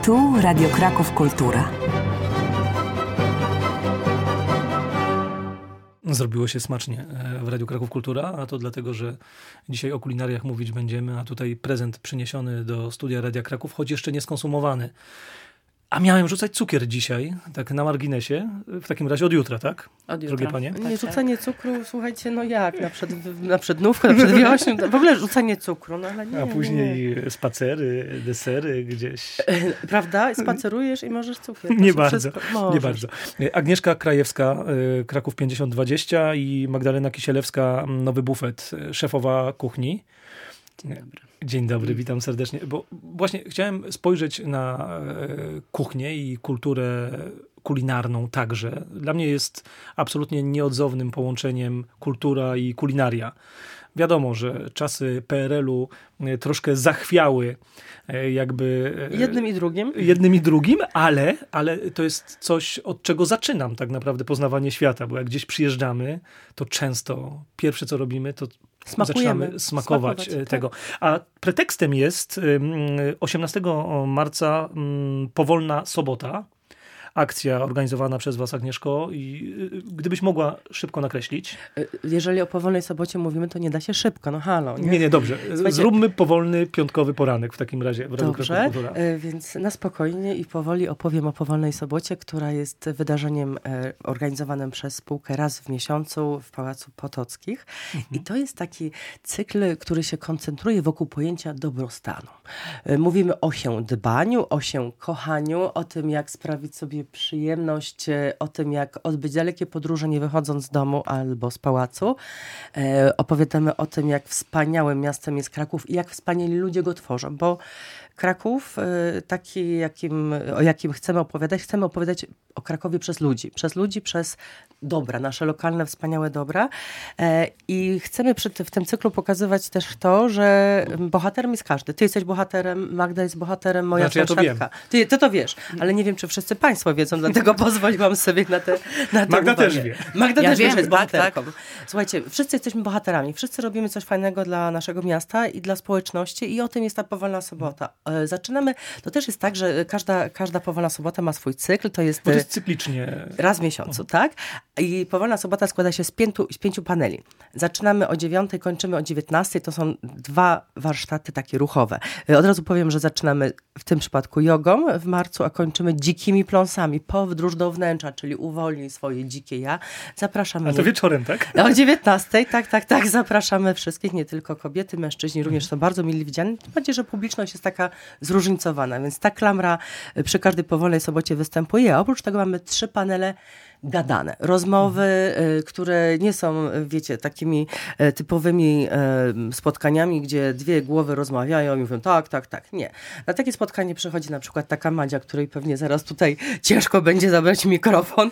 Tu Radio Kraków Kultura. Zrobiło się smacznie w Radiu Kraków Kultura, a to dlatego, że dzisiaj o kulinariach mówić będziemy, a tutaj prezent przyniesiony do studia Radia Kraków, choć jeszcze nie skonsumowany. A miałem rzucać cukier dzisiaj, tak na marginesie, w takim razie od jutra, tak? Od jutra. Drogie panie? Nie, rzucanie cukru, słuchajcie, no jak, na przednówkę, na przedwiośnie, w ogóle rzucanie cukru, no ale nie. A później spacery, desery gdzieś. Prawda? Spacerujesz i możesz cukier. Nie bardzo, nie bardzo. Agnieszka Krajewska, Kraków 5020 i Magdalena Kisielewska, Nowy Bufet, szefowa kuchni. Dzień dobry. Dzień dobry, witam serdecznie. Bo właśnie chciałem spojrzeć na kuchnię i kulturę kulinarną także. Dla mnie jest absolutnie nieodzownym połączeniem kultura i kulinaria. Wiadomo, że czasy PRL-u troszkę zachwiały jakby... Jednym i drugim, ale to jest coś, od czego zaczynam tak naprawdę poznawanie świata, bo jak gdzieś przyjeżdżamy, to często pierwsze co robimy, to zaczynamy smakować tego. Tak. A pretekstem jest 18 marca Powolna Sobota. Akcja organizowana przez was, Agnieszko, i gdybyś mogła szybko nakreślić. Jeżeli o Powolnej Sobocie mówimy, to nie da się szybko, no halo. Nie, dobrze. Słuchajcie, zróbmy powolny piątkowy poranek w takim razie. Dobrze, więc na spokojnie i powoli opowiem o Powolnej Sobocie, która jest wydarzeniem organizowanym przez spółkę raz w miesiącu w Pałacu Potockich. I to jest taki cykl, który się koncentruje wokół pojęcia dobrostanu. Mówimy o się dbaniu, o się kochaniu, o tym, jak sprawić sobie przyjemność, o tym, jak odbyć dalekie podróże, nie wychodząc z domu albo z pałacu. Opowiadamy o tym, jak wspaniałym miastem jest Kraków i jak wspaniali ludzie go tworzą, bo Kraków, taki, o jakim chcemy opowiadać o Krakowie przez ludzi, przez dobra, nasze lokalne, wspaniałe dobra. I chcemy w tym cyklu pokazywać też to, że bohaterem jest każdy. Ty jesteś bohaterem, Magda jest bohaterem, moja sąsiadka. Ty to wiesz, ale nie wiem, czy wszyscy państwo wiedzą, dlatego pozwoliłam sobie na te Magda też wie. Magda też wie, że jest bohaterką. Tak. Słuchajcie, wszyscy jesteśmy bohaterami, wszyscy robimy coś fajnego dla naszego miasta i dla społeczności i o tym jest ta Powolna Sobota. Zaczynamy, to też jest tak, że każda Powolna Sobota ma swój cykl, to jest cyklicznie. Raz w miesiącu, tak? I Powolna Sobota składa się z pięciu paneli. Zaczynamy o 9:00, kończymy o 19:00. To są 2 warsztaty takie ruchowe. Od razu powiem, że zaczynamy w tym przypadku jogą w marcu, a kończymy dzikimi pląsami. Powdróż do wnętrza, czyli uwolnij swoje dzikie ja. Zapraszamy. A to wieczorem, tak? O 19:00, tak. Zapraszamy wszystkich, nie tylko kobiety, mężczyźni również są bardzo mili widziani. Tym bardziej, że publiczność jest taka zróżnicowana, więc ta klamra przy każdej Powolnej Sobocie występuje. A oprócz tego mamy 3 panele gadane. Rozmowy, które nie są, wiecie, takimi typowymi spotkaniami, gdzie 2 głowy rozmawiają i mówią tak. Nie. Na takie spotkanie przychodzi na przykład taka Madzia, której pewnie zaraz tutaj ciężko będzie zabrać mikrofon.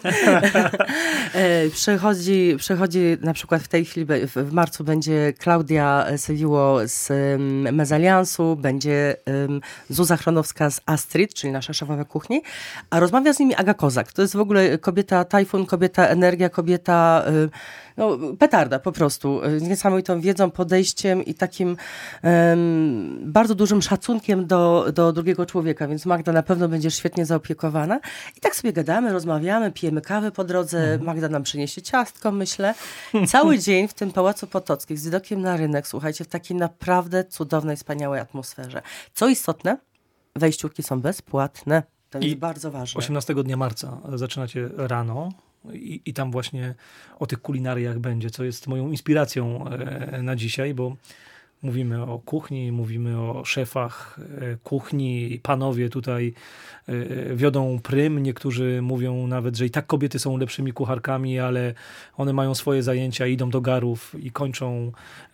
Przychodzi na przykład w tej chwili, w marcu będzie Klaudia Sewiło z Mezaliansu, będzie Zuza Chronowska z Astrid, czyli nasza szefowa kuchni, a rozmawia z nimi Aga Kozak. To jest w ogóle kobieta tajfun, kobieta energia, kobieta petarda po prostu. Niesamowitą wiedzą, podejściem i takim bardzo dużym szacunkiem do drugiego człowieka, więc Magda na pewno będzie świetnie zaopiekowana. I tak sobie gadamy, rozmawiamy, pijemy kawę po drodze. Magda nam przyniesie ciastko, myślę. Cały dzień w tym Pałacu Potockim z widokiem na rynek, słuchajcie, w takiej naprawdę cudownej, wspaniałej atmosferze. Co istotne, wejściówki są bezpłatne. To jest bardzo ważne. 18 dnia marca zaczynacie rano i tam właśnie o tych kulinariach będzie, co jest moją inspiracją na dzisiaj, bo mówimy o kuchni, mówimy o szefach kuchni. Panowie tutaj wiodą prym. Niektórzy mówią nawet, że i tak kobiety są lepszymi kucharkami, ale one mają swoje zajęcia, idą do garów i kończą...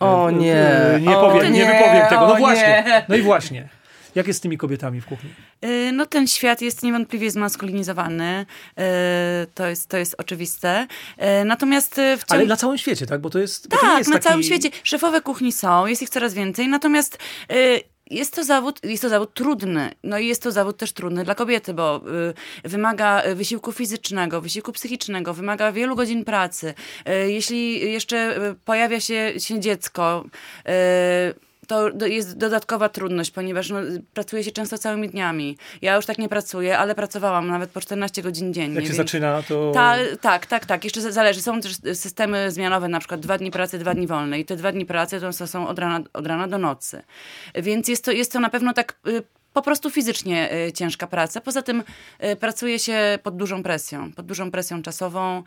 Nie wypowiem tego. No i właśnie. Jak jest z tymi kobietami w kuchni? No ten świat jest niewątpliwie zmaskulinizowany. To jest oczywiste. Natomiast... Ale na całym świecie, tak? Bo to jest... Tak, na całym świecie. Szefowe kuchni są, jest ich coraz więcej. Natomiast... Jest to zawód trudny. No i jest to zawód też trudny dla kobiety, bo wymaga wysiłku fizycznego, wysiłku psychicznego, wymaga wielu godzin pracy. Jeśli jeszcze pojawia się dziecko, to jest dodatkowa trudność, ponieważ pracuje się często całymi dniami. Ja już tak nie pracuję, ale pracowałam nawet po 14 godzin dziennie. Jak się zaczyna, to... Tak. Jeszcze zależy. Są też systemy zmianowe, na przykład 2 dni pracy, 2 dni wolne. I te 2 dni pracy to są od rana do nocy. Więc jest to na pewno tak po prostu fizycznie ciężka praca. Poza tym pracuje się pod dużą presją czasową.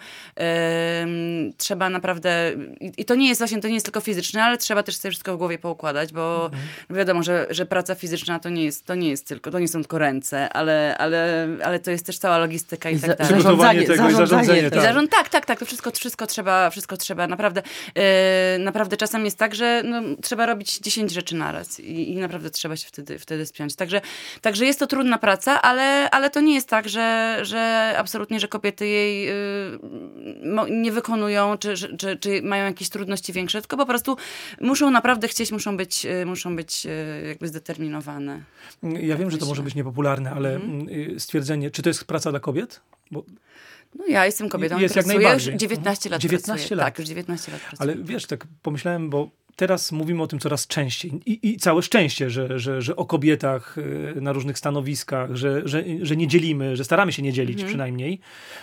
Trzeba naprawdę, i to nie jest tylko fizyczne, ale trzeba też sobie wszystko w głowie poukładać, bo wiadomo, że praca fizyczna to nie są tylko ręce, ale to jest też cała logistyka i tak dalej. Przygotowanie tego i zarządzanie. Tak, to wszystko trzeba. Naprawdę czasem jest tak, że trzeba robić 10 rzeczy naraz i naprawdę trzeba się wtedy spiąć. Także jest to trudna praca, ale to nie jest tak, że absolutnie, że kobiety jej nie wykonują, czy mają jakieś trudności większe, tylko po prostu muszą naprawdę chcieć, muszą być jakby zdeterminowane. Ja wiem, że to może być niepopularne, ale stwierdzenie, czy to jest praca dla kobiet? Bo... No ja jestem kobietą, jest pracuję, jak najbardziej. już 19 lat 19 lat. Tak, już 19 lat pracuję. Ale wiesz, tak pomyślałem, bo teraz mówimy o tym coraz częściej i całe szczęście, że o kobietach na różnych stanowiskach, że nie dzielimy, że staramy się nie dzielić przynajmniej.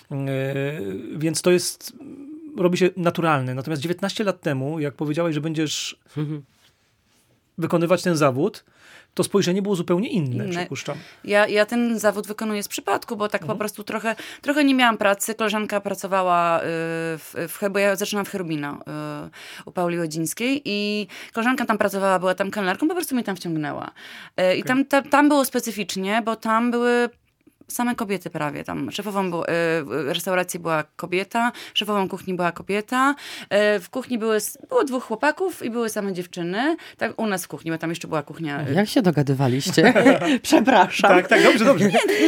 Więc to robi się naturalne. Natomiast 19 lat temu, jak powiedziałeś, że będziesz wykonywać ten zawód, to spojrzenie było zupełnie inne, przypuszczam. Ja ten zawód wykonuję z przypadku, bo tak po prostu trochę nie miałam pracy. Koleżanka pracowała bo ja zaczynałam w Cherubino u Pauli Łodzińskiej i koleżanka tam pracowała, była tam kelnerką, po prostu mnie tam wciągnęła. I tam było specyficznie, bo tam były same kobiety prawie. Tam szefową restauracji była kobieta, szefową kuchni była kobieta. W kuchni było 2 chłopaków i były same dziewczyny. Tak u nas w kuchni, bo tam jeszcze była kuchnia. Jak się dogadywaliście? Przepraszam. Tak, dobrze.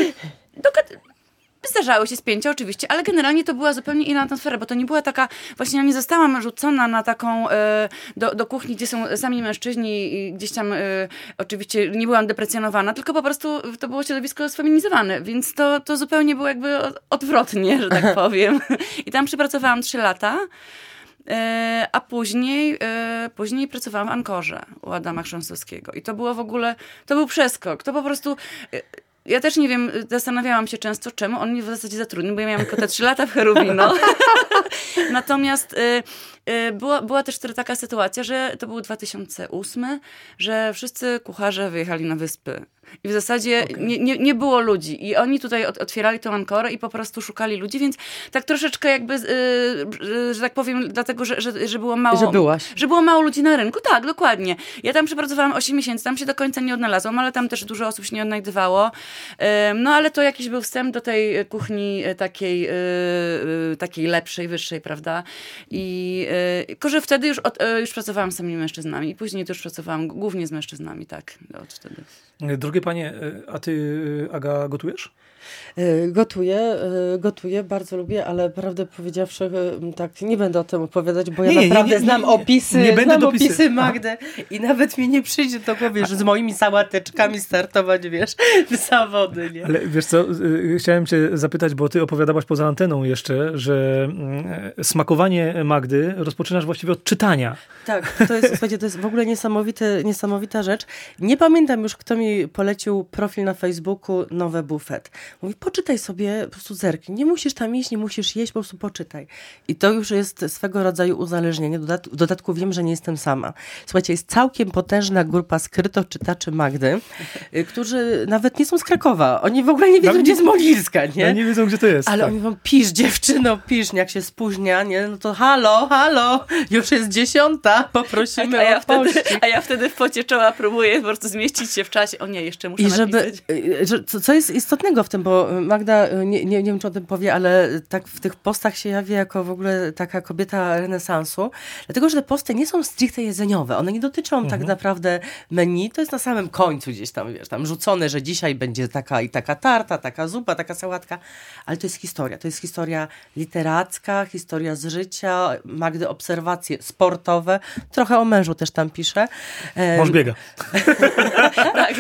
Zdarzały się spięcia oczywiście, ale generalnie to była zupełnie inna atmosfera, bo to nie była taka, właśnie ja nie zostałam rzucona na taką, do kuchni, gdzie są sami mężczyźni i gdzieś tam oczywiście nie byłam deprecjonowana, tylko po prostu to było środowisko sfeminizowane, więc to zupełnie było jakby odwrotnie, że tak powiem. I tam przepracowałam 3 lata. A później pracowałam w Ankorze u Adama Chrząstowskiego. I to było w ogóle, to był przeskok. To po prostu... Ja też nie wiem, zastanawiałam się często, czemu on mnie w zasadzie zatrudnił, bo ja miałam tylko te 3 lata w Cherubino. Natomiast była też wtedy taka sytuacja, że to był 2008, że wszyscy kucharze wyjechali na wyspy. I w zasadzie nie było ludzi. I oni tutaj otwierali tą Ankorę i po prostu szukali ludzi, więc tak troszeczkę jakby, że tak powiem, dlatego, że było mało... Że było mało ludzi na rynku. Tak, dokładnie. Ja tam przepracowałam 8 miesięcy, tam się do końca nie odnalazłam, ale tam też dużo osób się nie odnajdywało. No ale to jakiś był wstęp do tej kuchni takiej lepszej, wyższej, prawda? Tylko że wtedy już pracowałam z samymi mężczyznami i później też pracowałam głównie z mężczyznami, tak, od wtedy. Drogie panie, a ty, Aga, gotujesz? Gotuję, bardzo lubię, ale prawdę powiedziawszy, tak nie będę o tym opowiadać, bo ja naprawdę znam opisy Magdy i nawet mi nie przyjdzie do głowy, że z moimi sałateczkami startować, wiesz, w zawody, nie? Ale wiesz co, chciałem cię zapytać, bo ty opowiadałaś poza anteną jeszcze, że smakowanie Magdy rozpoczynasz właściwie od czytania. Tak, słuchajcie, to jest w ogóle niesamowita rzecz. Nie pamiętam już, kto mi polecił profil na Facebooku Nowe Buffet. Mówi, poczytaj sobie, po prostu zerknij. Nie musisz tam iść, nie musisz jeść, po prostu poczytaj. I to już jest swego rodzaju uzależnienie. W dodatku wiem, że nie jestem sama. Słuchajcie, jest całkiem potężna grupa skrytoczytaczy Magdy, którzy nawet nie są z Krakowa. Oni w ogóle nie wiedzą, gdzie jest Modlirska, nie? Oni nie wiedzą, gdzie to jest. Ale oni mówią, pisz dziewczyno, pisz. Jak się spóźnia, nie? No to halo, już jest 10, poprosimy o pościg. A ja wtedy w pocie czoła próbuję po prostu zmieścić się w czasie. O nie, jeszcze muszę napisać. Co jest istotnego w tym, bo Magda, nie wiem, czy o tym powie, ale tak w tych postach się jawi jako w ogóle taka kobieta renesansu, dlatego, że te posty nie są stricte jedzeniowe. One nie dotyczą tak naprawdę menu. To jest na samym końcu gdzieś tam, wiesz, tam rzucone, że dzisiaj będzie taka i taka tarta, taka zupa, taka sałatka, ale to jest historia. To jest historia literacka, historia z życia, Magdy obserwacje sportowe, trochę o mężu też tam pisze. Mąż biega. Tak.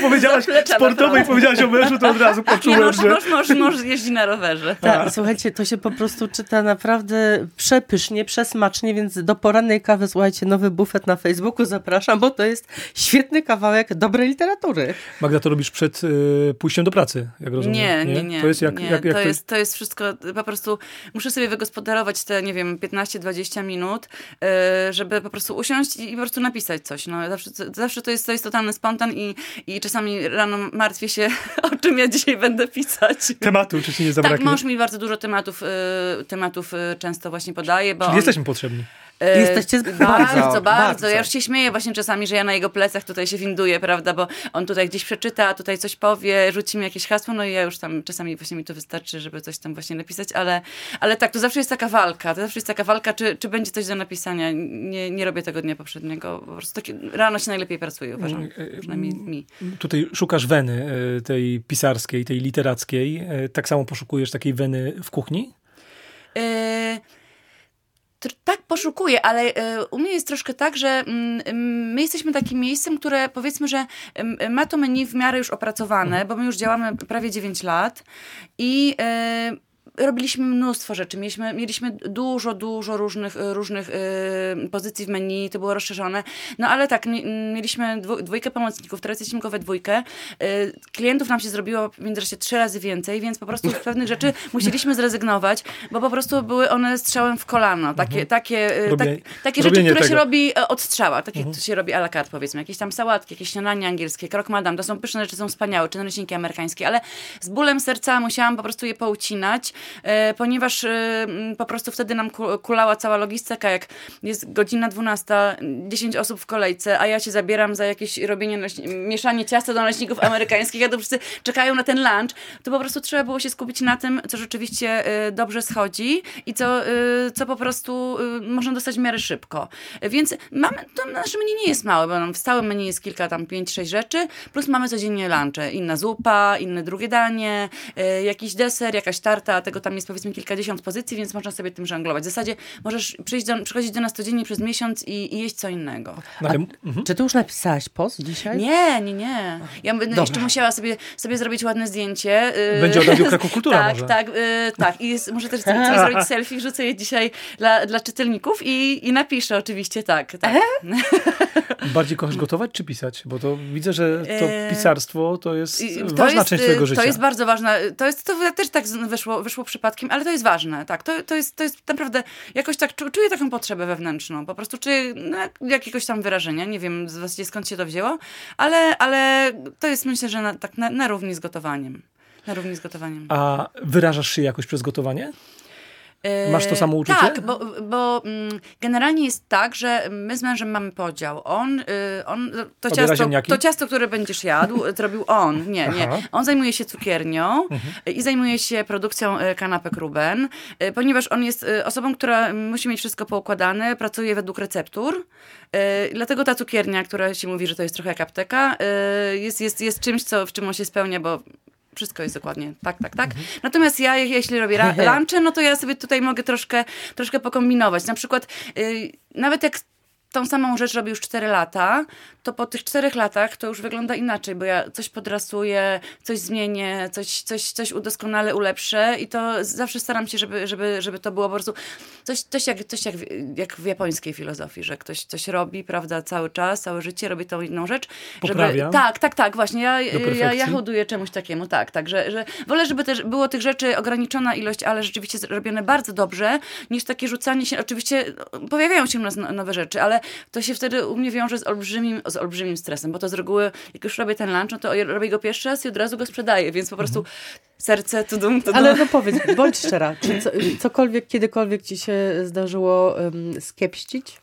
powiedziałaś sportowej i powiedziałaś o mężu, to od razu poczułem, że... Mąż jeździ na rowerze. Tak, słuchajcie, to się po prostu czyta naprawdę przepysznie, przesmacznie, więc do porannej kawy, słuchajcie, Nowy Bufet na Facebooku zapraszam, bo to jest świetny kawałek dobrej literatury. Magda, to robisz przed pójściem do pracy, jak rozumiem? Nie. To jest to jest wszystko, po prostu muszę sobie wygospodarować te, nie wiem, 15-20 minut, żeby po prostu usiąść i po prostu napisać coś. No, zawsze to jest totalny spontan i czasami rano martwię się, o czym ja dzisiaj będę pisać. Tematu, czy ci nie zabraknie? Tak, mąż mi bardzo dużo tematów często właśnie podaje, bo Czyli jesteśmy potrzebni. Jesteście bardzo. Ja już się śmieję właśnie czasami, że ja na jego plecach tutaj się winduję, prawda, bo on tutaj gdzieś przeczyta, tutaj coś powie, rzuci mi jakieś hasło, no i ja już tam czasami właśnie mi to wystarczy, żeby coś tam właśnie napisać, ale tak, to zawsze jest taka walka, czy będzie coś do napisania. Nie robię tego dnia poprzedniego, po prostu rano się najlepiej pracuje, uważam, przynajmniej mi. Tutaj szukasz weny tej pisarskiej, tej literackiej. Tak samo poszukujesz takiej weny w kuchni? Tak, poszukuję, ale u mnie jest troszkę tak, że my jesteśmy takim miejscem, które powiedzmy, że ma to menu w miarę już opracowane, bo my już działamy prawie 9 lat i robiliśmy mnóstwo rzeczy. Mieliśmy dużo różnych pozycji w menu, to było rozszerzone. No ale tak, mieliśmy dwójkę pomocników, teraz jesteśmy tylko we dwójkę. Klientów nam się zrobiło w międzyczasie 3 razy więcej, więc po prostu z pewnych rzeczy musieliśmy zrezygnować, bo po prostu były one strzałem w kolano. Takie rzeczy, które się robi od strzała. To się robi à la carte, powiedzmy. Jakieś tam sałatki, jakieś śniadania angielskie, krok madame. To są pyszne rzeczy, są wspaniałe, czy naleśniki amerykańskie, ale z bólem serca musiałam po prostu je poucinać, ponieważ po prostu wtedy nam kulała cała logistyka, jak jest godzina 12, 10 osób w kolejce, a ja się zabieram za jakieś robienie, mieszanie ciasta do naleśników amerykańskich, a to wszyscy czekają na ten lunch, to po prostu trzeba było się skupić na tym, co rzeczywiście dobrze schodzi i co po prostu można dostać w miarę szybko. Więc to nasze menu nie jest małe, bo w stałym menu jest kilka, tam 5-6 rzeczy, plus mamy codziennie lunche. Inna zupa, inne drugie danie, jakiś deser, jakaś tarta, tego tam jest powiedzmy kilkadziesiąt pozycji, więc można sobie tym żonglować. W zasadzie możesz przychodzić do nas codziennie przez miesiąc i jeść co innego. Czy ty już napisałaś post dzisiaj? Nie. Ja będę jeszcze musiała sobie zrobić ładne zdjęcie. Będzie od Radiu Kraków Kultura może. Tak. I muszę też sobie zrobić selfie, wrzucę je dzisiaj dla czytelników i napiszę oczywiście tak. Bardziej kochasz gotować czy pisać? Bo to widzę, że to pisarstwo to jest ważna część twojego życia. To jest bardzo ważne. To też tak wyszło przypadkiem, ale to jest ważne. Tak, to jest naprawdę, jakoś tak czuję taką potrzebę wewnętrzną. Po prostu czuję jakiegoś tam wyrażenia. Nie wiem właściwie skąd się to wzięło, ale to jest, myślę, że na równi z gotowaniem. A wyrażasz się jakoś przez gotowanie? Masz to samo uczucie? Tak, bo generalnie jest tak, że my z mężem mamy podział. To ciasto, które będziesz jadł, zrobił on. Nie. On zajmuje się cukiernią i zajmuje się produkcją kanapek Ruben, ponieważ on jest osobą, która musi mieć wszystko poukładane, pracuje według receptur. Dlatego ta cukiernia, która się mówi, że to jest trochę jak apteka, jest czymś, w czym on się spełnia, bo wszystko jest dokładnie tak. Natomiast ja, jeśli robię lunche, no to ja sobie tutaj mogę troszkę pokombinować. Na przykład nawet jak tą samą rzecz robię już 4 lata, to po tych 4 latach to już wygląda inaczej, bo ja coś podrasuję, coś zmienię, coś udoskonale ulepszę i to zawsze staram się, żeby to było po prostu coś jak w japońskiej filozofii, że ktoś coś robi, prawda, cały czas, całe życie robi tą inną rzecz. Poprawia. Tak, właśnie. Ja hołduję czemuś takiemu, tak, że wolę, żeby też było tych rzeczy ograniczona ilość, ale rzeczywiście robione bardzo dobrze, niż takie rzucanie się. Oczywiście pojawiają się u nas nowe rzeczy, ale to się wtedy u mnie wiąże z olbrzymim stresem, bo to z reguły, jak już robię ten lunch, no to robię go pierwszy raz i od razu go sprzedaję, więc po prostu serce tudum. Ale no powiedz, bądź szczera, czy cokolwiek, kiedykolwiek ci się zdarzyło skiepścić?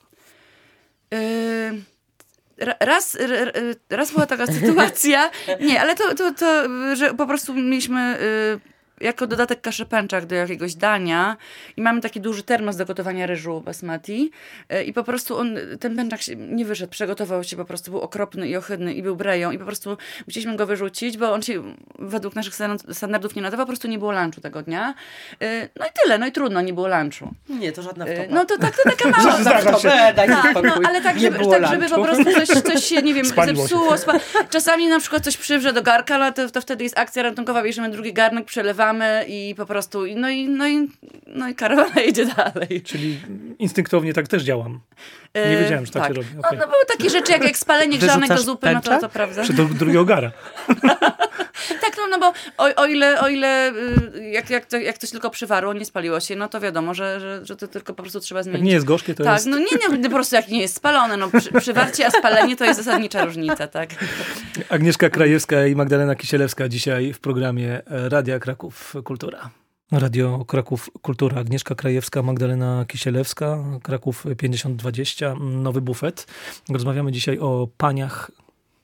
Raz była taka sytuacja, nie, ale to, że po prostu mieliśmy jako dodatek kaszę pęczak do jakiegoś dania i mamy taki duży termos do gotowania ryżu basmati i po prostu ten pęczak się nie wyszedł, przegotował się, po prostu był okropny i ohydny i był breją i po prostu musieliśmy go wyrzucić, bo on się według naszych standardów nie nadawał, po prostu nie było lunchu tego dnia. No i tyle, no i trudno, nie było lunchu. Nie, to żadna wtopa. No to taka mała Zdarza się. ale tak, żeby po prostu coś się, nie wiem, Spaliło zepsuło. Czasami na przykład coś przywrze do garka, ale to wtedy jest akcja ratunkowa, bierzemy drugi garnek, przelewamy i po prostu, no i karawana jedzie dalej. Czyli instynktownie tak też działam. Nie wiedziałem, że tak się robi. Okay. No były takie rzeczy jak spalenie grzanek do zupy, no pęczak? to prawda. Czy do drugiego gara. Tak, no bo o ile jak coś tylko przywarło, nie spaliło się, no to wiadomo, że to tylko po prostu trzeba zmienić. Jak nie jest gorzkie, to jest... Tak, no nie, po prostu jak nie jest spalone, no przywarcie, a spalenie to jest zasadnicza różnica, tak. Agnieszka Krajewska i Magdalena Kisielewska dzisiaj w programie Radia Kraków Kultura. Radio Kraków Kultura. Agnieszka Krajewska, Magdalena Kisielewska, Kraków 5020, Nowy Bufet. Rozmawiamy dzisiaj o paniach.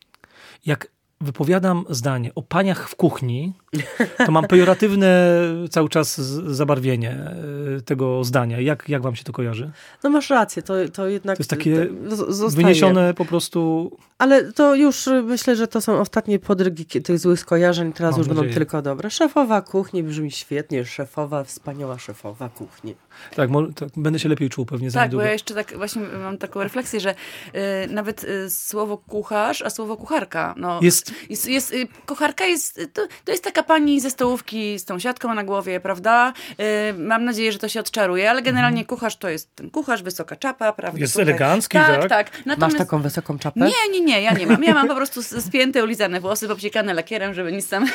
Jak wypowiadam zdanie o paniach w kuchni, to mam pejoratywne cały czas zabarwienie tego zdania. Jak wam się to kojarzy? No masz rację, to jednak To jest takie zostaje. wyniesione po prostu... Ale to już myślę, że to są ostatnie podrygi tych złych skojarzeń, teraz Mam już będą nadzieję. tylko dobre. Szefowa kuchni brzmi świetnie, wspaniała szefowa kuchni. Tak, będę się lepiej czuł pewnie za Tak, niedługo. bo ja jeszcze tak właśnie mam taką refleksję, że nawet słowo kucharz, a słowo kucharka, no kucharka jest, to jest taka pani ze stołówki z tą siatką na głowie, prawda? Mam nadzieję, że to się odczaruje, ale generalnie kucharz to jest ten kucharz, wysoka czapa, prawda? Jest Tutaj. elegancki, tak? Masz taką wysoką czapę? Nie, ja nie mam. Ja mam po prostu spięte, ulizane włosy, popsikane lakierem, żeby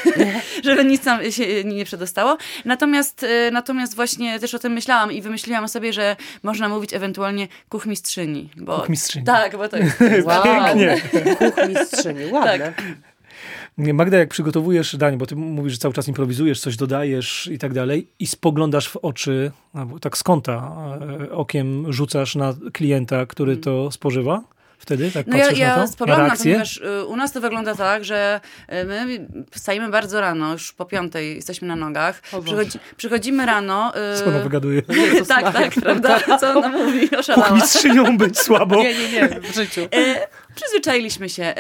nic tam się nie przedostało. Natomiast właśnie też o tym myślałam i wymyśliłam sobie, że można mówić ewentualnie kuchmistrzyni. Kuchmistrzyni. Tak, bo to jest... Wow. Pięknie. Kuchmistrzyni, ładne. Tak. Magda, jak przygotowujesz danie, bo ty mówisz, że cały czas improwizujesz, coś dodajesz i tak dalej i spoglądasz w oczy, albo tak z kąta okiem rzucasz na klienta, który to spożywa? Wtedy tak patrzysz na to? spoglądam, reakcję? ponieważ u nas to wygląda tak, że my wstajemy bardzo rano, już po 5:00 jesteśmy na nogach. Przychodzimy rano. Co ona wygaduje? Tak, prawda? Co ona mówi? Oszalała. Kuchmistrzynią być słabo. Nie, w życiu. Przyzwyczailiśmy się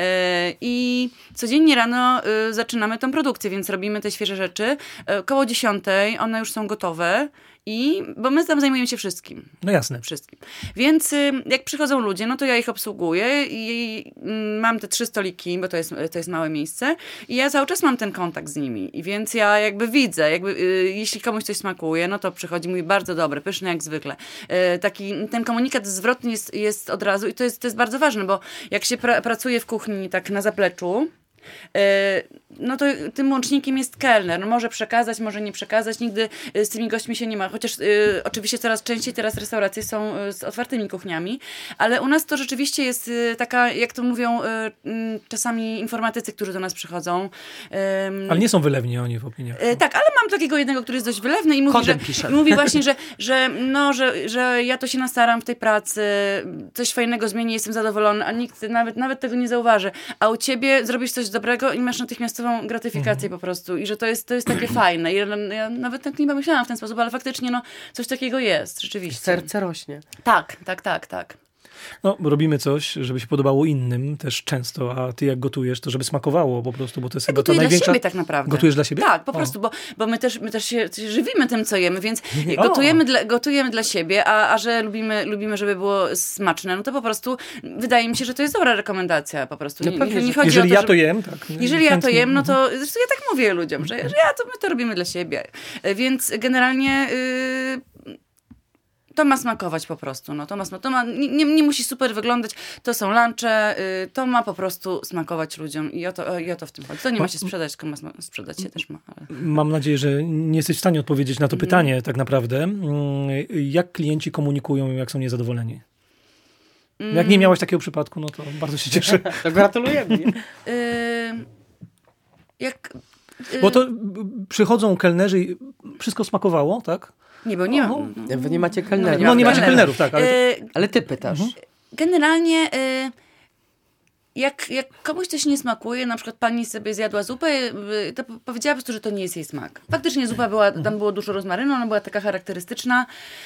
i codziennie rano zaczynamy tą produkcję, więc robimy te świeże rzeczy. Koło 10:00 one już są gotowe. Bo my tam zajmujemy się wszystkim. No jasne. Wszystkim. Więc jak przychodzą ludzie, no to ja ich obsługuję i mam te 3 stoliki, bo to jest małe miejsce i ja cały czas mam ten kontakt z nimi. I więc ja jakby widzę, jeśli komuś coś smakuje, no to przychodzi, mówi bardzo dobre, pyszne jak zwykle. Ten komunikat zwrotny jest od razu i to jest bardzo ważne, bo jak się pracuje w kuchni tak na zapleczu, no to tym łącznikiem jest kelner. No może przekazać, może nie przekazać. Nigdy z tymi gośćmi się nie ma. Chociaż oczywiście coraz częściej teraz restauracje są z otwartymi kuchniami, ale u nas to rzeczywiście jest taka, jak to mówią czasami informatycy, którzy do nas przychodzą. Ale nie są wylewni oni w opiniach. Tak, ale mam takiego jednego, który jest dość wylewny i mówi właśnie, że ja to się nastaram w tej pracy, coś fajnego zmieni, jestem zadowolony, a nikt nawet tego nie zauważy. A u ciebie zrobisz coś dobrego i masz natychmiastową gratyfikację po prostu. I że to jest takie fajne. I ja nawet tak nie pomyślałam w ten sposób, ale faktycznie coś takiego jest, rzeczywiście. Serce rośnie. Tak. No, robimy coś, żeby się podobało innym też często, a ty jak gotujesz, to żeby smakowało po prostu, bo to jest chyba to największa... dla siebie tak naprawdę. Gotujesz dla siebie? Tak, po prostu, bo my też się żywimy tym, co jemy, więc gotujemy dla siebie, a że lubimy, żeby było smaczne, no to po prostu wydaje mi się, że to jest dobra rekomendacja po prostu. Nie chodzi jeżeli o to, to jem, tak. Jeżeli ja to jem, no to zresztą ja tak mówię ludziom, że my to robimy dla siebie. Więc generalnie... To ma smakować po prostu. No, nie musi super wyglądać. To są lunche. To ma po prostu smakować ludziom. I o to w tym chodzi. To nie ma się sprzedać, tylko ma sprzedać się też ma. Ale... Mam nadzieję, że nie jesteś w stanie odpowiedzieć na to pytanie tak naprawdę. Jak klienci komunikują, jak są niezadowoleni? Jak nie miałaś takiego przypadku, no to bardzo się cieszę. To gratulujemy. Bo to przychodzą kelnerzy i wszystko smakowało, tak? Nie, bo nie. Wy nie macie kelnerów. No nie macie kelnerów, tak. Ale ty pytasz. Generalnie jak komuś coś nie smakuje, na przykład pani sobie zjadła zupę, to powiedziała po prostu, że to nie jest jej smak. Faktycznie zupa była, tam było dużo rozmarynu, ona była taka charakterystyczna.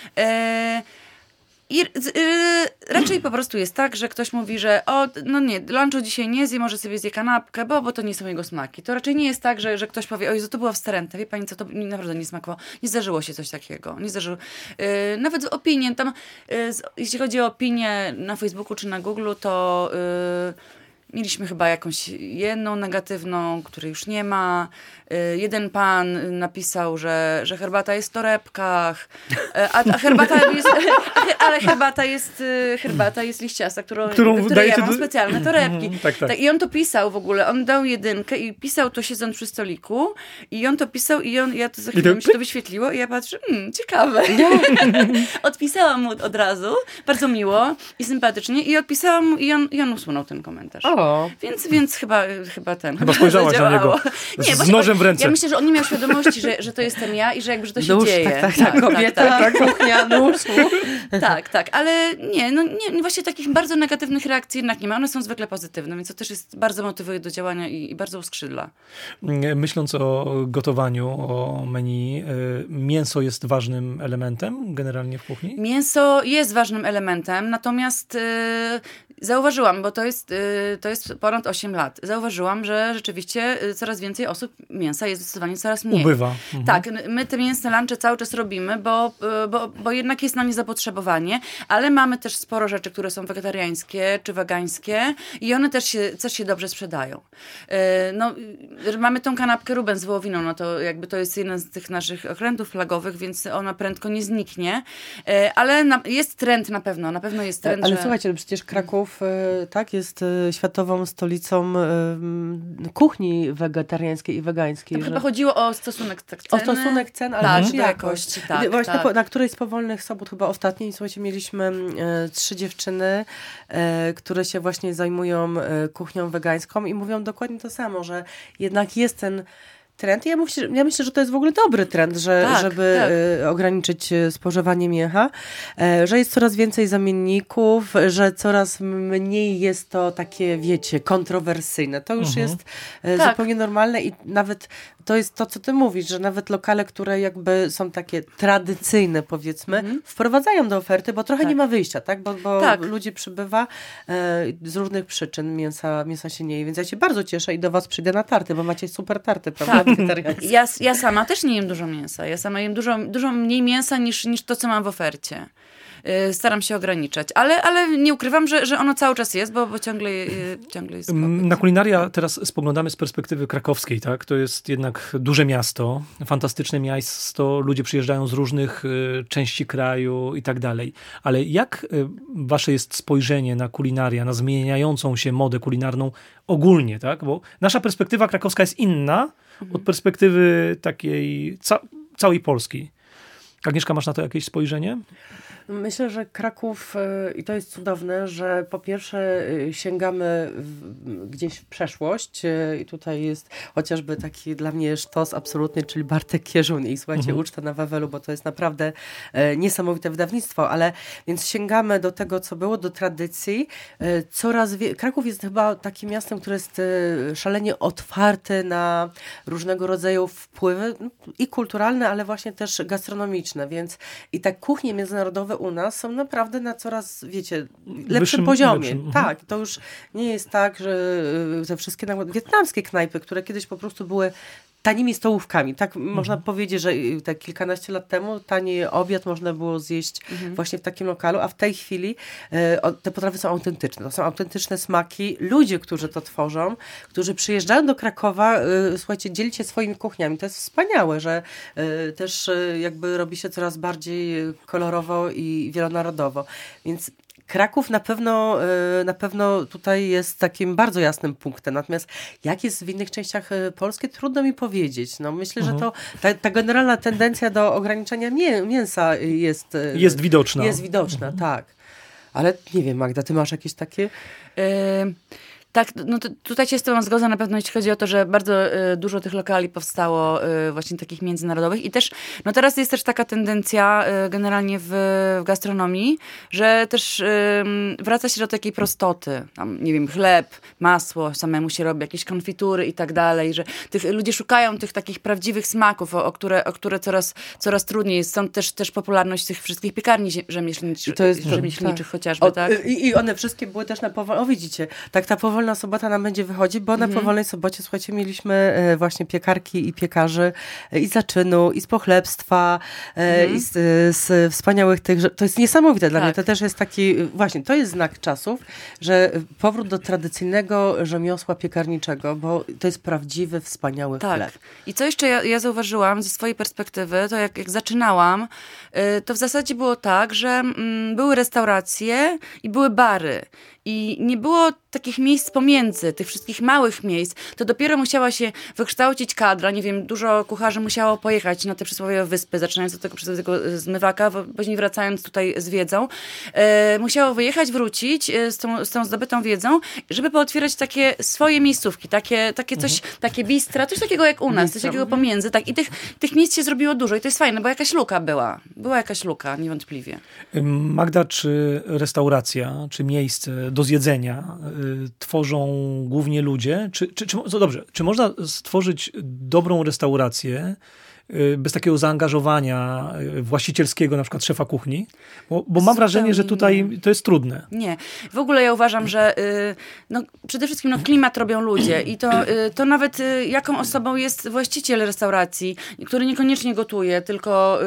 I raczej po prostu jest tak, że ktoś mówi, że no nie, lunchu dzisiaj nie zje, może sobie zje kanapkę, bo to nie są jego smaki. To raczej nie jest tak, że ktoś powie, oj, to była wstrętna, wie pani co, to mi naprawdę nie smakowało. Nie zdarzyło się coś takiego. Nie zdarzyło. Nawet z opinię, tam, jeśli chodzi o opinię na Facebooku czy na Google'u, to mieliśmy chyba jakąś jedną negatywną, której już nie ma. Jeden pan napisał, że herbata jest w torebkach, a herbata jest, ale herbata jest liściasta, której ja mam specjalne torebki. Tak. I on to pisał w ogóle, on dał 1 i pisał to siedząc przy stoliku i on to pisał ja to za chwilę mi się to wyświetliło i ja patrzę, ciekawe. Odpisałam mu od razu, bardzo miło i sympatycznie i odpisałam mu i on usunął ten komentarz. Więc chyba spojrzałaś na niego z nożem w ręce. Ja myślę, że on nie miał świadomości, że to jestem ja i że to się nóż, dzieje. Tak, kobieta, kuchnia, nóż. Tak, ale nie, właśnie takich bardzo negatywnych reakcji jednak nie ma. One są zwykle pozytywne, więc to też jest bardzo motywuje do działania i bardzo uskrzydla. Myśląc o gotowaniu, o menu, mięso jest ważnym elementem generalnie w kuchni? Mięso jest ważnym elementem, natomiast zauważyłam, bo to jest ponad 8 lat, zauważyłam, że rzeczywiście coraz więcej osób mięsa jest zdecydowanie coraz mniej. Ubywa. Tak, my te mięsne lunche cały czas robimy, bo jednak jest na nie zapotrzebowanie, ale mamy też sporo rzeczy, które są wegetariańskie czy wegańskie i one też się dobrze sprzedają. Mamy tą kanapkę Ruben z wołowiną, no to jakby to jest jeden z tych naszych okrętów flagowych, więc ona prędko nie zniknie, ale jest trend na pewno jest trend, ale słuchajcie, przecież Kraków jest światową stolicą kuchni wegetariańskiej i wegańskiej. Chyba chodziło o stosunek ceny. O stosunek cen, ale też jakości. Tak, właśnie na którejś z powolnych sobot, chyba ostatniej, słuchajcie, mieliśmy 3 dziewczyny, które się właśnie zajmują kuchnią wegańską i mówią dokładnie to samo, że jednak jest ten trend. Ja myślę, że to jest w ogóle dobry trend, żeby ograniczyć spożywanie mięcha, że jest coraz więcej zamienników, że coraz mniej jest to takie, wiecie, kontrowersyjne. To już jest zupełnie normalne i nawet to jest to, co ty mówisz, że nawet lokale, które jakby są takie tradycyjne, powiedzmy, wprowadzają do oferty, bo trochę nie ma wyjścia, tak? Bo ludzi przybywa z różnych przyczyn, mięsa się nie je, więc ja się bardzo cieszę i do was przyjdę na tarty, bo macie super tarty, prawda? Ja sama też nie jem dużo mięsa. Ja sama jem dużo mniej mięsa niż to, co mam w ofercie. Staram się ograniczać, ale nie ukrywam, że ono cały czas jest, bo ciągle jest. Na kulinaria teraz spoglądamy z perspektywy krakowskiej, tak? To jest jednak duże miasto, fantastyczne miasto, ludzie przyjeżdżają z różnych części kraju i tak dalej. Ale jak wasze jest spojrzenie na kulinaria, na zmieniającą się modę kulinarną ogólnie, tak? Bo nasza perspektywa krakowska jest inna od perspektywy takiej całej Polski. Agnieszka, masz na to jakieś spojrzenie? Myślę, że Kraków, i to jest cudowne, że po pierwsze sięgamy gdzieś w przeszłość i tutaj jest chociażby taki dla mnie sztos absolutny, czyli Bartek Kierzun i słuchajcie, Uczta na Wawelu, bo to jest naprawdę niesamowite wydawnictwo, ale więc sięgamy do tego, co było, do tradycji. Kraków jest chyba takim miastem, które jest szalenie otwarte na różnego rodzaju wpływy i kulturalne, ale właśnie też gastronomiczne, więc i tak kuchnie międzynarodowe u nas są naprawdę na coraz, wiecie, lepszym poziomie. Tak, to już nie jest tak, że te wszystkie wietnamskie knajpy, które kiedyś po prostu były tanimi stołówkami. Tak można powiedzieć, że tak kilkanaście lat temu tani obiad można było zjeść właśnie w takim lokalu, a w tej chwili te potrawy są autentyczne. To są autentyczne smaki. Ludzie, którzy to tworzą, którzy przyjeżdżają do Krakowa, słuchajcie, dzielić się swoimi kuchniami. To jest wspaniałe, że też jakby robi się coraz bardziej kolorowo i wielonarodowo. Więc Kraków na pewno tutaj jest takim bardzo jasnym punktem. Natomiast jak jest w innych częściach Polski, trudno mi powiedzieć. No, myślę, że to ta generalna tendencja do ograniczenia mięsa jest widoczna. Jest widoczna, tak. Ale nie wiem, Magda, ty masz jakieś takie... Tak, no tutaj się z tobą zgodzę na pewno, jeśli chodzi o to, że bardzo dużo tych lokali powstało właśnie takich międzynarodowych i też, no teraz jest też taka tendencja generalnie w gastronomii, że też wraca się do takiej prostoty. Tam, nie wiem, chleb, masło, samemu się robi, jakieś konfitury i tak dalej, że ludzie szukają tych takich prawdziwych smaków, o które coraz trudniej jest. Stąd też popularność tych wszystkich piekarni rzemieślniczych chociażby, tak? I one wszystkie były też na o widzicie, tak ta powolna sobota nam będzie wychodzi, bo na powolnej sobocie, słuchajcie, mieliśmy właśnie piekarki i piekarzy i z zaczynu, i z pochlebstwa, i z wspaniałych tych, to jest niesamowite dla mnie, to też jest taki, właśnie, to jest znak czasów, że powrót do tradycyjnego rzemiosła piekarniczego, bo to jest prawdziwy, wspaniały chleb. I co jeszcze ja zauważyłam ze swojej perspektywy, to jak zaczynałam, to w zasadzie było tak, że były restauracje i były bary. I nie było takich miejsc pomiędzy, tych wszystkich małych miejsc. To dopiero musiała się wykształcić kadra. Nie wiem, dużo kucharzy musiało pojechać na te przysłowiowe wyspy, zaczynając od tego zmywaka, później wracając tutaj z wiedzą. Musiało wyjechać, wrócić z tą zdobytą wiedzą, żeby pootwierać takie swoje miejscówki, takie coś, takie bistra, coś takiego jak u nas, coś takiego pomiędzy. Tak. I tych miejsc się zrobiło dużo i to jest fajne, bo jakaś luka była. Była jakaś luka, niewątpliwie. Magda, czy restauracja, czy miejsce do zjedzenia tworzą głównie ludzie? Czy można stworzyć dobrą restaurację bez takiego zaangażowania właścicielskiego, na przykład szefa kuchni? Bo mam wrażenie, że tutaj to jest trudne. Nie. W ogóle ja uważam, że przede wszystkim klimat robią ludzie i to nawet jaką osobą jest właściciel restauracji, który niekoniecznie gotuje, tylko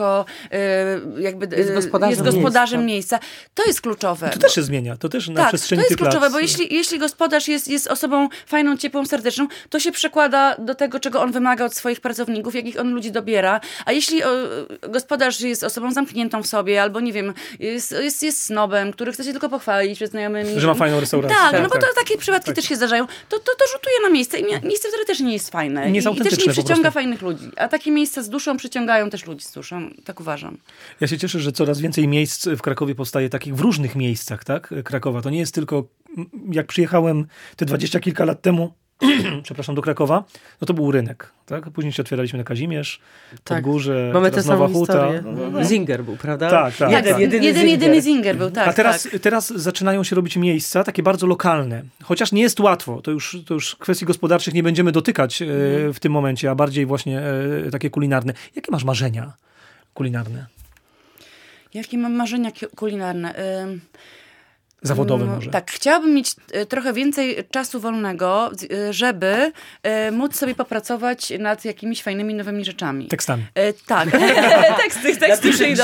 jakby jest gospodarzem miejsca. To jest kluczowe. To też się zmienia. To też na przestrzeni tych lat. To jest kluczowe, bo jeśli gospodarz jest osobą fajną, ciepłą, serdeczną, to się przekłada do tego, czego on wymaga od swoich pracowników, jakich on ludzi dobiera. A jeśli gospodarz jest osobą zamkniętą w sobie, albo nie wiem, jest snobem, który chce się tylko pochwalić przed znajomymi. Że ma fajną restaurację. Tak, no bo to takie przypadki też się zdarzają. To rzutuje na miejsce i miejsce, które też nie jest fajne. Nie jest I też nie przyciąga prostu fajnych ludzi. A takie miejsca z duszą przyciągają też ludzi z duszą. Tak uważam. Ja się cieszę, że coraz więcej miejsc w Krakowie powstaje takich w różnych miejscach, tak? Krakowa. To nie jest tylko, jak przyjechałem te 20 kilka lat temu, przepraszam, do Krakowa, no to był rynek, tak? Później się otwieraliśmy na Kazimierz, Podgórze, mamy tę Nowa samą Huta. historię. Zinger był, prawda? Tak. Jedyny Zinger był, tak. A teraz zaczynają się robić miejsca takie bardzo lokalne. Chociaż nie jest łatwo, to już kwestii gospodarczych nie będziemy dotykać w tym momencie, a bardziej właśnie takie kulinarne. Jakie masz marzenia kulinarne? Jakie mam marzenia kulinarne? Zawodowe może. Tak, chciałabym mieć trochę więcej czasu wolnego, żeby móc sobie popracować nad jakimiś fajnymi, nowymi rzeczami. Tekstami. Tak, teksty przyjdą.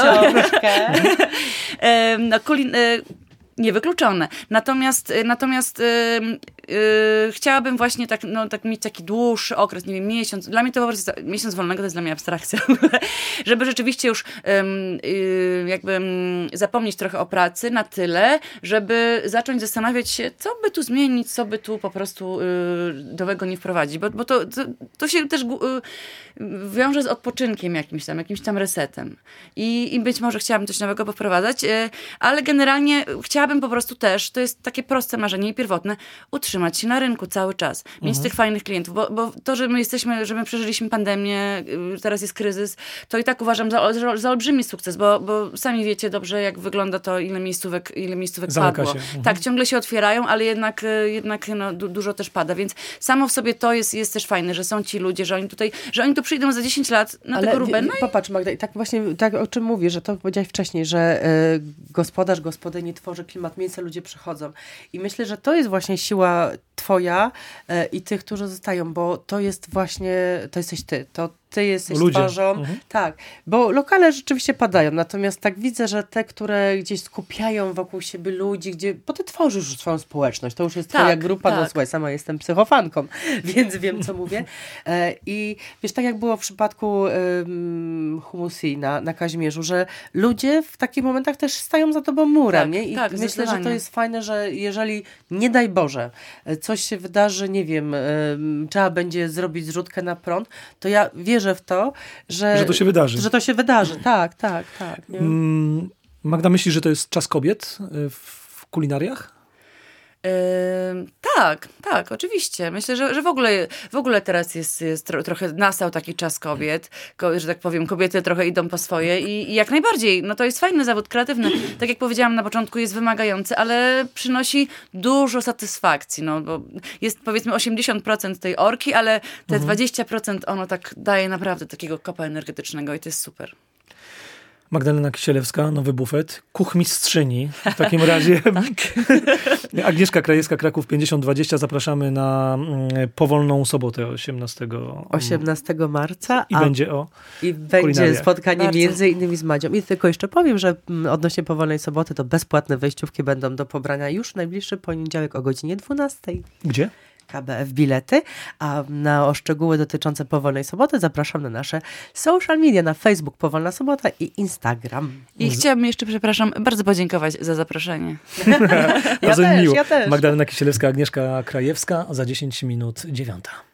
Niewykluczone. Natomiast chciałabym właśnie tak mieć taki dłuższy okres, nie wiem, miesiąc. Dla mnie to po prostu miesiąc wolnego to jest dla mnie abstrakcja. Żeby rzeczywiście już jakby zapomnieć trochę o pracy na tyle, żeby zacząć zastanawiać się, co by tu zmienić, co by tu po prostu nowego nie wprowadzić. Bo to się też wiąże z odpoczynkiem jakimś tam resetem. I być może chciałabym coś nowego powprowadzać, ale generalnie chciałabym po prostu też, to jest takie proste marzenie i pierwotne, utrzymać się na rynku cały czas. Mieć tych fajnych klientów, bo to, że my przeżyliśmy pandemię, teraz jest kryzys, to i tak uważam za olbrzymi sukces, bo sami wiecie dobrze, jak wygląda to, ile miejscówek Zamyka padło. się. Tak, ciągle się otwierają, ale jednak dużo też pada, więc samo w sobie to jest też fajne, że są ci ludzie, że oni tu przyjdą za 10 lat na tego Rubena. Popatrz, Magda, i tak właśnie, tak o czym mówisz, że to powiedziałaś wcześniej, że gospodarz, gospodyni tworzy klimat, miejsce, ludzie przychodzą. I myślę, że to jest właśnie siła twoja i tych, którzy zostają, bo to jest właśnie, to jesteś ty, to ty jesteś twarzą. Tak, bo lokale rzeczywiście padają, natomiast tak widzę, że te, które gdzieś skupiają wokół siebie ludzi, bo ty tworzysz już swoją społeczność, to już jest twoja grupa, no słuchaj, sama jestem psychofanką, więc wiem, co mówię. I wiesz, tak jak było w przypadku Humusi na Kazimierzu, że ludzie w takich momentach też stają za tobą murem, nie? I myślę, że to jest fajne, że jeżeli, nie daj Boże, coś się wydarzy, nie wiem, trzeba będzie zrobić zrzutkę na prąd, to ja wierzę w to, że to się wydarzy. Że to się wydarzy, tak. Magda, myślisz, że to jest czas kobiet w kulinariach? Tak, oczywiście. Myślę, że w ogóle teraz jest trochę nastał taki czas kobiet, że tak powiem, kobiety trochę idą po swoje i jak najbardziej, no to jest fajny zawód kreatywny. Tak jak powiedziałam na początku, jest wymagający, ale przynosi dużo satysfakcji, no bo jest powiedzmy 80% tej orki, ale te 20% ono tak daje naprawdę takiego kopa energetycznego i to jest super. Magdalena Kisielewska, Nowy Bufet, kuchmistrzyni. W takim razie Agnieszka Krajewska, Kraków 5020. Zapraszamy na powolną sobotę 18 marca. I będzie będzie spotkanie Bardzo. między innymi z Madzią. I tylko jeszcze powiem, że odnośnie powolnej soboty to bezpłatne wejściówki będą do pobrania już w najbliższy poniedziałek o godzinie 12. Gdzie? KBF bilety, a na szczegóły dotyczące powolnej soboty zapraszam na nasze social media, na Facebook Powolna Sobota i Instagram. I chciałabym jeszcze, przepraszam, bardzo podziękować za zaproszenie. Bardzo mi miło. Ja też. Magdalena Kisielewska, Agnieszka Krajewska, za 10 minut 9.